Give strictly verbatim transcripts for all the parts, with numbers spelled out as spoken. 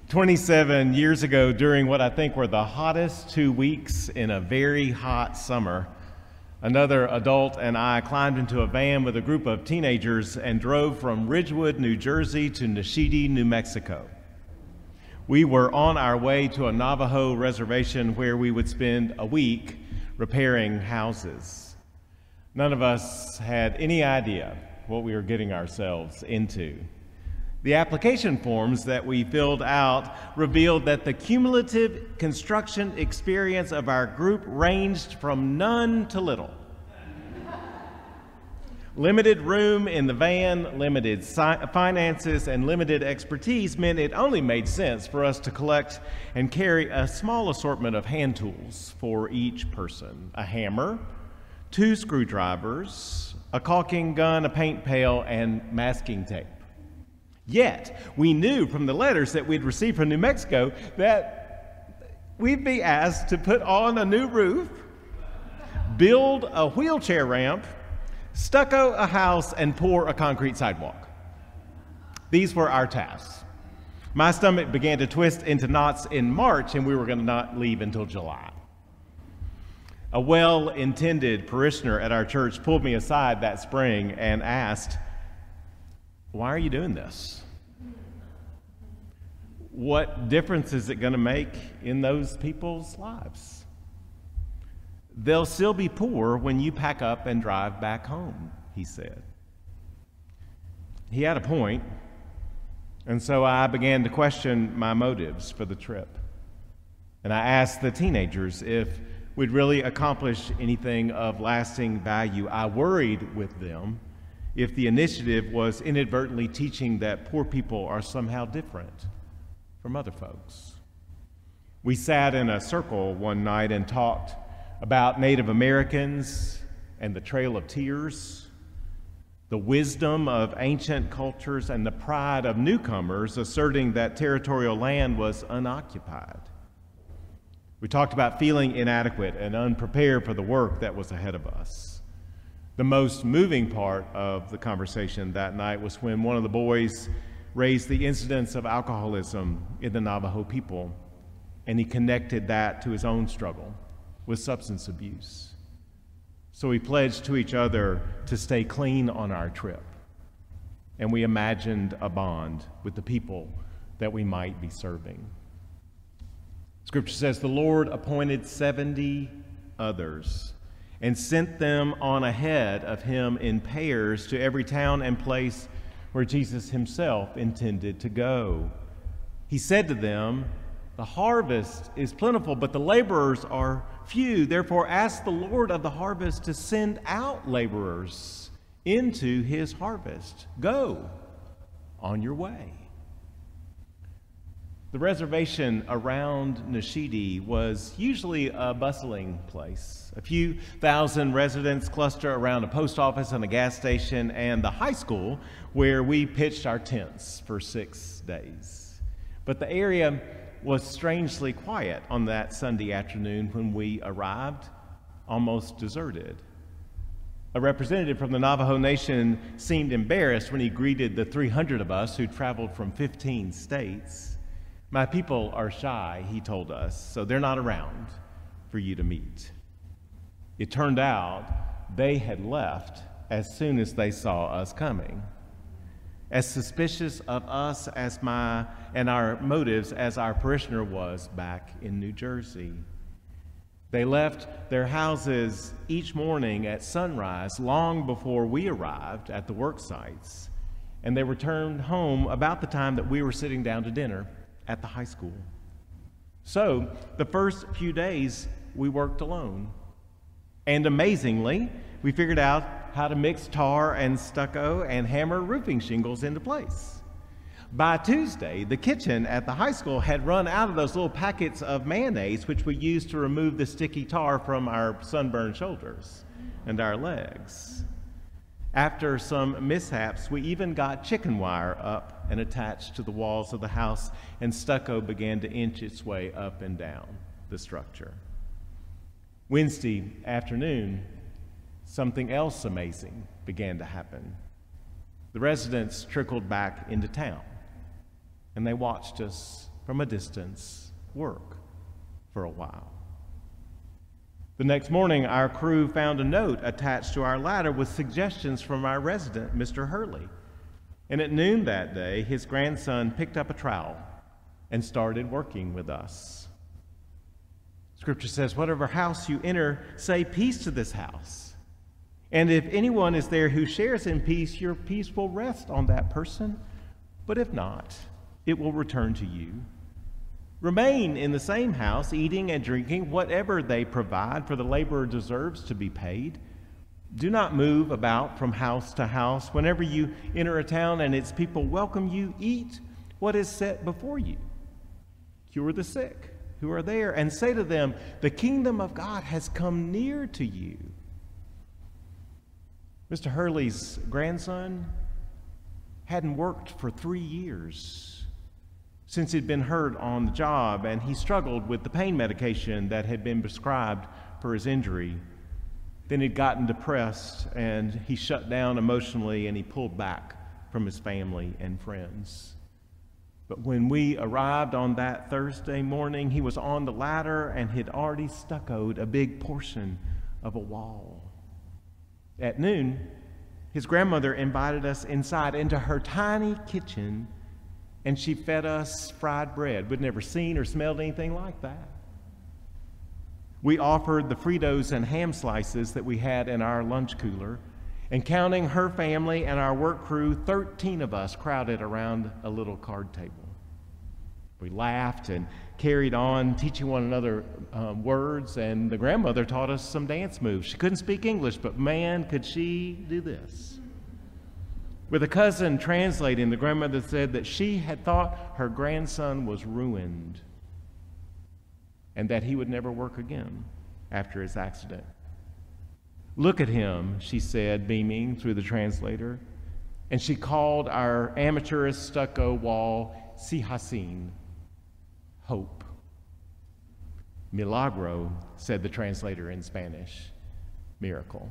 twenty-seven years ago, during what I think were the hottest two weeks in a very hot summer, another adult and I climbed into a van with a group of teenagers and drove from Ridgewood, New Jersey to Nashidi, New Mexico. We were on our way to a Navajo reservation where we would spend a week repairing houses. None of us had any idea what we were getting ourselves into. The application forms that we filled out revealed that the cumulative construction experience of our group ranged from none to little. Limited room in the van, limited si- finances, and limited expertise meant it only made sense for us to collect and carry a small assortment of hand tools for each person: a hammer, two screwdrivers, a caulking gun, a paint pail, and masking tape. Yet, we knew from the letters that we'd received from New Mexico that we'd be asked to put on a new roof, build a wheelchair ramp, stucco a house, and pour a concrete sidewalk. These were our tasks. My stomach began to twist into knots in March, and we were going to not leave until July. A well-intended parishioner at our church pulled me aside that spring and asked, "Why are you doing this? What difference is it going to make in those people's lives? They'll still be poor when you pack up and drive back home," he said. He had a point, and so I began to question my motives for the trip. And I asked the teenagers if we'd really accomplish anything of lasting value. I worried with them if the initiative was inadvertently teaching that poor people are somehow different from other folks. We sat in a circle one night and talked about Native Americans and the Trail of Tears, the wisdom of ancient cultures, and the pride of newcomers asserting that territorial land was unoccupied. We talked about feeling inadequate and unprepared for the work that was ahead of us. The most moving part of the conversation that night was when one of the boys raised the incidence of alcoholism in the Navajo people, and he connected that to his own struggle with substance abuse. So we pledged to each other to stay clean on our trip, and we imagined a bond with the people that we might be serving. Scripture says, "The Lord appointed seventy others and sent them on ahead of him in pairs to every town and place where Jesus himself intended to go. He said to them, 'The harvest is plentiful, but the laborers are few. Therefore ask the Lord of the harvest to send out laborers into his harvest. Go on your way.'" The reservation around Nashidi was usually a bustling place. A few thousand residents cluster around a post office and a gas station and the high school where we pitched our tents for six days. But the area was strangely quiet on that Sunday afternoon when we arrived, almost deserted. A representative from the Navajo Nation seemed embarrassed when he greeted the three hundred of us who traveled from fifteen states. "My people are shy," he told us, "so they're not around for you to meet." It turned out they had left as soon as they saw us coming, as suspicious of us as my and our motives as our parishioner was back in New Jersey. They left their houses each morning at sunrise long before we arrived at the work sites, and they returned home about the time that we were sitting down to dinner at the high school. So the first few days we worked alone. And amazingly, we figured out how to mix tar and stucco and hammer roofing shingles into place. By Tuesday, the kitchen at the high school had run out of those little packets of mayonnaise which we used to remove the sticky tar from our sunburned shoulders and our legs. After some mishaps, we even got chicken wire up and attached to the walls of the house, and stucco began to inch its way up and down the structure. Wednesday afternoon, something else amazing began to happen. The residents trickled back into town, and they watched us from a distance work for a while. The next morning, our crew found a note attached to our ladder with suggestions from our resident, Mister Hurley. And at noon that day, his grandson picked up a trowel and started working with us. Scripture says, whatever house you enter, say peace to this house. And if anyone is there who shares in peace, your peace will rest on that person. But if not, it will return to you. Remain in the same house, eating and drinking whatever they provide, for the laborer deserves to be paid. Do not move about from house to house. Whenever you enter a town and its people welcome you, eat what is set before you. Cure the sick who are there, and say to them, the kingdom of God has come near to you. Mister Hurley's grandson hadn't worked for three years since he'd been hurt on the job, and he struggled with the pain medication that had been prescribed for his injury. Then he'd gotten depressed, and he shut down emotionally, and he pulled back from his family and friends. But when we arrived on that Thursday morning, he was on the ladder and had already stuccoed a big portion of a wall. At noon, his grandmother invited us inside into her tiny kitchen, and she fed us fried bread. We'd never seen or smelled anything like that. We offered the Fritos and ham slices that we had in our lunch cooler, and counting her family and our work crew, thirteen of us crowded around a little card table. We laughed and carried on, teaching one another um, words, and the grandmother taught us some dance moves. She couldn't speak English, but man, could she do this. With a cousin translating, the grandmother said that she had thought her grandson was ruined and that he would never work again after his accident. Look at him, she said, beaming through the translator, and she called our amateurist stucco wall Si Hasin, hope. Milagro, said the translator in Spanish, miracle.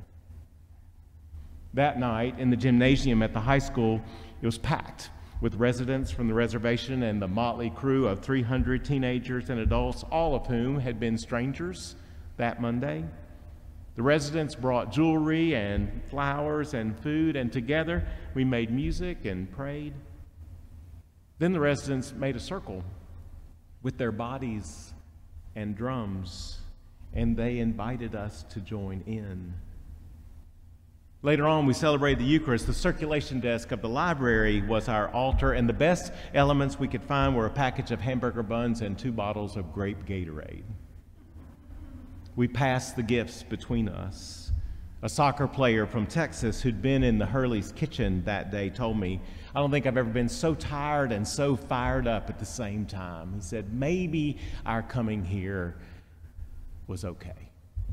That night in the gymnasium at the high school, it was packed with residents from the reservation and the motley crew of three hundred teenagers and adults, all of whom had been strangers that Monday. The residents brought jewelry and flowers and food, and together we made music and prayed. Then the residents made a circle with their bodies and drums, and they invited us to join in. Later on, we celebrated the Eucharist. The circulation desk of the library was our altar, and the best elements we could find were a package of hamburger buns and two bottles of grape Gatorade. We passed the gifts between us. A soccer player from Texas who'd been in the Hurley's kitchen that day told me, I don't think I've ever been so tired and so fired up at the same time. He said, maybe our coming here was okay.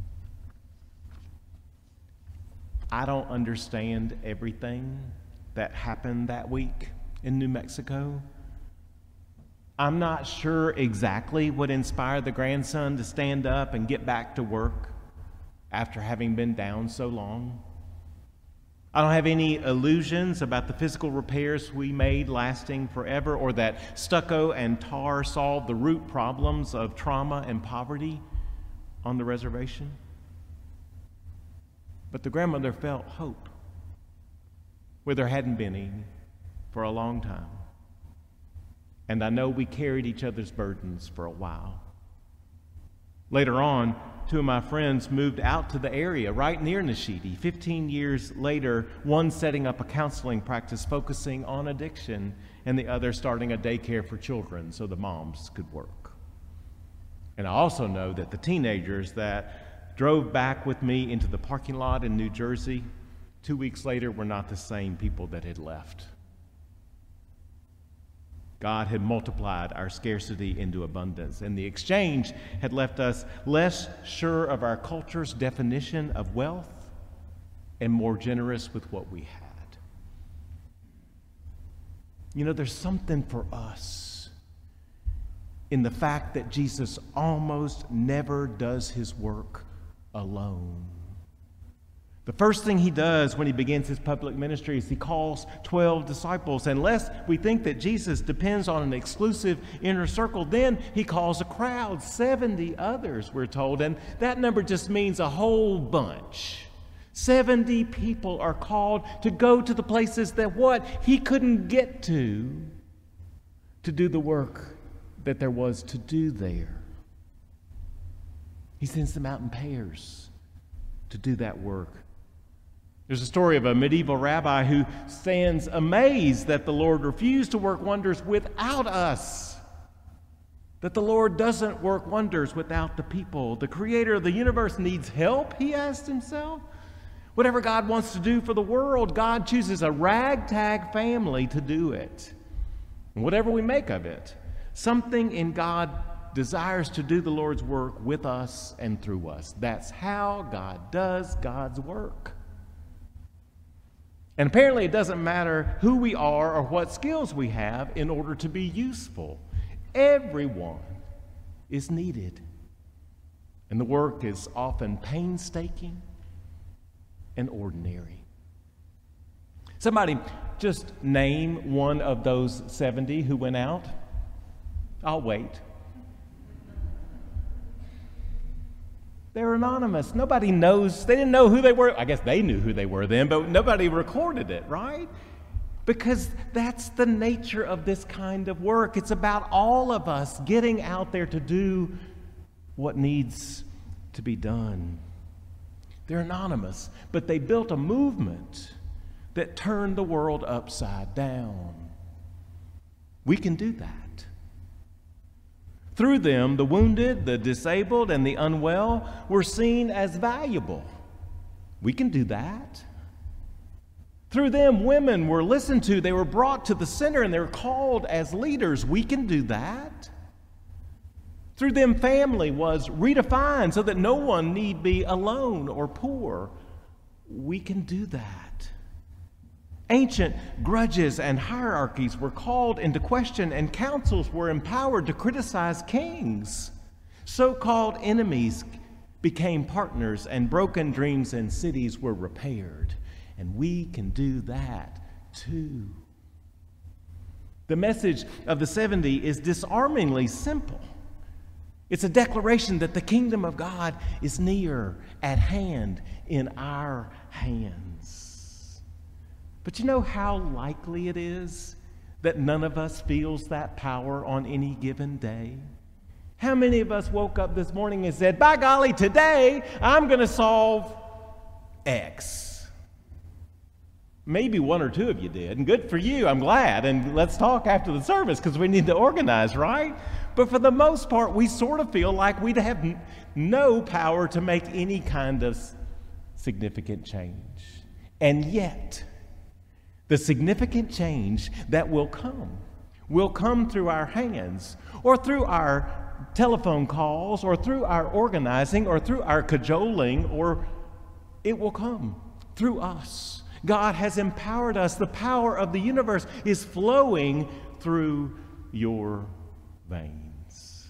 I don't understand everything that happened that week in New Mexico. I'm not sure exactly what inspired the grandson to stand up and get back to work after having been down so long. I don't have any illusions about the physical repairs we made lasting forever, or that stucco and tar solved the root problems of trauma and poverty on the reservation. But the grandmother felt hope where there hadn't been any for a long time. And I know we carried each other's burdens for a while. Later on, two of my friends moved out to the area right near Nashidi. Fifteen years later, one setting up a counseling practice focusing on addiction, and the other starting a daycare for children so the moms could work. And I also know that the teenagers that drove back with me into the parking lot in New Jersey, two weeks later were not the same people that had left. God had multiplied our scarcity into abundance, and the exchange had left us less sure of our culture's definition of wealth and more generous with what we had. You know, there's something for us in the fact that Jesus almost never does his work alone. The first thing he does when he begins his public ministry is he calls twelve disciples. Unless we think that Jesus depends on an exclusive inner circle, then he calls a crowd, seventy others, we're told. And that number just means a whole bunch. seventy people are called to go to the places that what? He couldn't get to, to do the work that there was to do there. He sends them out in pairs to do that work. There's a story of a medieval rabbi who stands amazed that the Lord refused to work wonders without us, that the Lord doesn't work wonders without the people. The creator of the universe needs help, he asked himself. Whatever God wants to do for the world, God chooses a ragtag family to do it. And whatever we make of it, something in God desires to do the Lord's work with us and through us. That's how God does God's work. And apparently it doesn't matter who we are or what skills we have in order to be useful. Everyone is needed. And the work is often painstaking and ordinary. Somebody just name one of those seventy who went out. I'll wait. They're anonymous. Nobody knows. They didn't know who they were. I guess they knew who they were then, but nobody recorded it, right? Because that's the nature of this kind of work. It's about all of us getting out there to do what needs to be done. They're anonymous, but they built a movement that turned the world upside down. We can do that. Through them, the wounded, the disabled, and the unwell were seen as valuable. We can do that. Through them, women were listened to. They were brought to the center, and they were called as leaders. We can do that. Through them, family was redefined so that no one need be alone or poor. We can do that. Ancient grudges and hierarchies were called into question, and councils were empowered to criticize kings. So-called enemies became partners, and broken dreams and cities were repaired. And we can do that too. The message of the seventy is disarmingly simple. It's a declaration that the kingdom of God is near, at hand, in our hands. But you know how likely it is that none of us feels that power on any given day? How many of us woke up this morning and said, by golly, today I'm going to solve X? Maybe one or two of you did, and good for you, I'm glad. And let's talk after the service because we need to organize, right? But for the most part, we sort of feel like we'd have n- no power to make any kind of significant change. And yet, the significant change that will come will come through our hands, or through our telephone calls, or through our organizing, or through our cajoling, or it will come through us. God has empowered us. The power of the universe is flowing through your veins.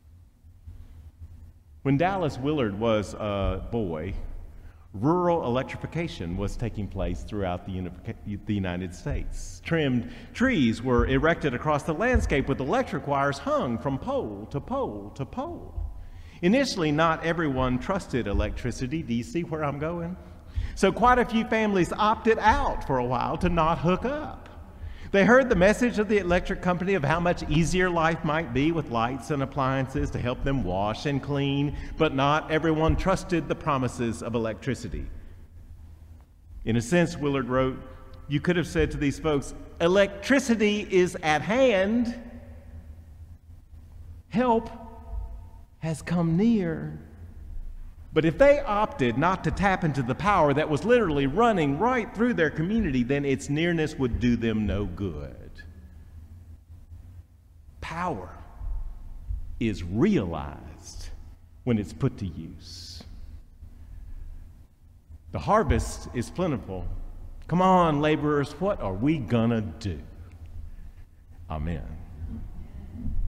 When Dallas Willard was a boy, rural electrification was taking place throughout the, uni- the United States. Trimmed trees were erected across the landscape with electric wires hung from pole to pole to pole. Initially, not everyone trusted electricity. Do you see where I'm going? So quite a few families opted out for a while to not hook up. They heard the message of the electric company of how much easier life might be with lights and appliances to help them wash and clean, but not everyone trusted the promises of electricity. In a sense, Willard wrote, you could have said to these folks, electricity is at hand. Help has come near. But if they opted not to tap into the power that was literally running right through their community, then its nearness would do them no good. Power is realized when it's put to use. The harvest is plentiful. Come on, laborers, what are we gonna do? Amen.